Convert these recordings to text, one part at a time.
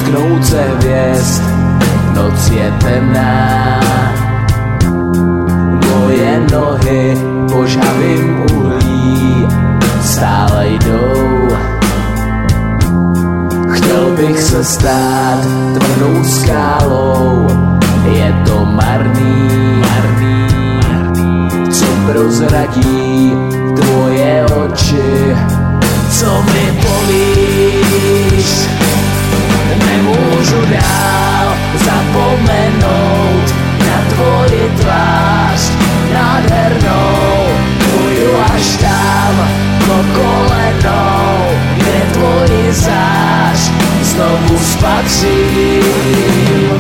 dotknout se hvězd, noc je temná. Moje nohy po žhavým uhlí stále jdou. Chtěl bych se stát tvrdou skálou, je to marný, co prozradí tvoje oči. Co mi povíš, nemůžu dál zapomenout na tvoji tvář nádhernou. Půjdu až tam po kolenou, kde tvoji zář znovu spatřím.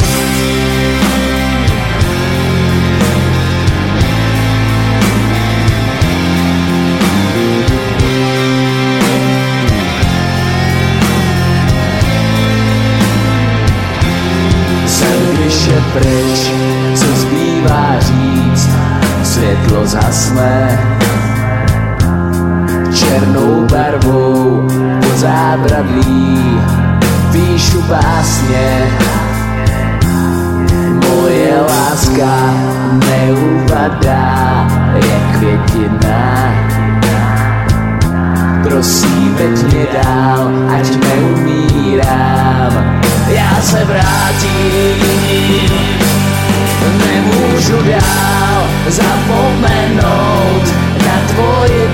Když je pryč, co zbývá říct, světlo zhasne černou barvou pod zábradlí. Píšu básně, moje láska neuvadá, je květina. Prosím, veď mě dál, ať neumírám. Já se vrátím, nemůžu dál zapomenout na tvoji